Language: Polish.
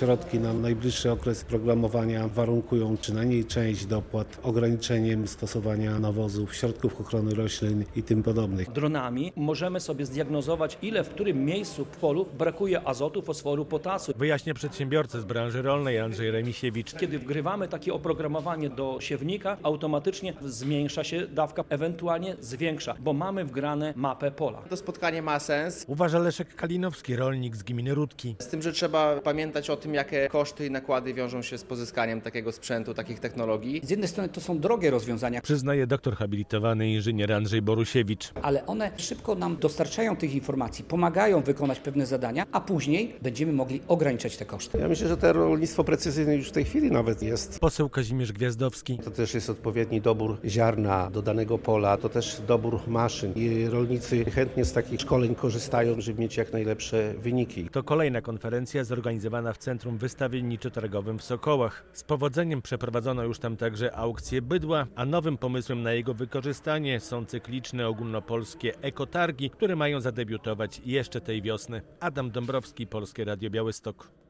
Środki na najbliższy okres programowania warunkują przynajmniej część dopłat ograniczeniem stosowania nawozów, środków ochrony roślin i tym podobnych. Dronami możemy sobie zdiagnozować, ile w którym miejscu w polu brakuje azotu, fosforu, potasu. Wyjaśnia przedsiębiorca z branży rolnej Andrzej Remisiewicz. Kiedy wgrywamy takie oprogramowanie do siewnika, automatycznie zmniejsza się dawka, ewentualnie zwiększa, bo mamy wgrane mapę pola. To spotkanie ma sens, Uważa Leszek Kalinowski, rolnik z gminy Rudki. z tym, że trzeba pamiętać o tym, jakie koszty i nakłady wiążą się z pozyskaniem takiego sprzętu, takich technologii. Z jednej strony to są drogie rozwiązania, Przyznaje doktor habilitowany inżynier Andrzej Borusiewicz. ale one szybko nam dostarczają tych informacji, pomagają wykonać pewne zadania, a później będziemy mogli ograniczać te koszty. Ja myślę, że to rolnictwo precyzyjne już w tej chwili nawet jest. Poseł Kazimierz Gwiazdowski. To też jest odpowiedni dobór ziarna do danego pola, to też dobór maszyn i rolnicy chętnie z takich szkoleń korzystają, żeby mieć jak najlepsze wyniki. To kolejna konferencja zorganizowana w Centrum Wystawienniczo-Targowym w Sokołach. Z powodzeniem przeprowadzono już tam także aukcję bydła, a nowym pomysłem na jego wykorzystanie są cykliczne ogólnopolskie ekotargi, które mają zadebiutować jeszcze tej wiosny. Adam Dąbrowski, Polskie Radio Białystok.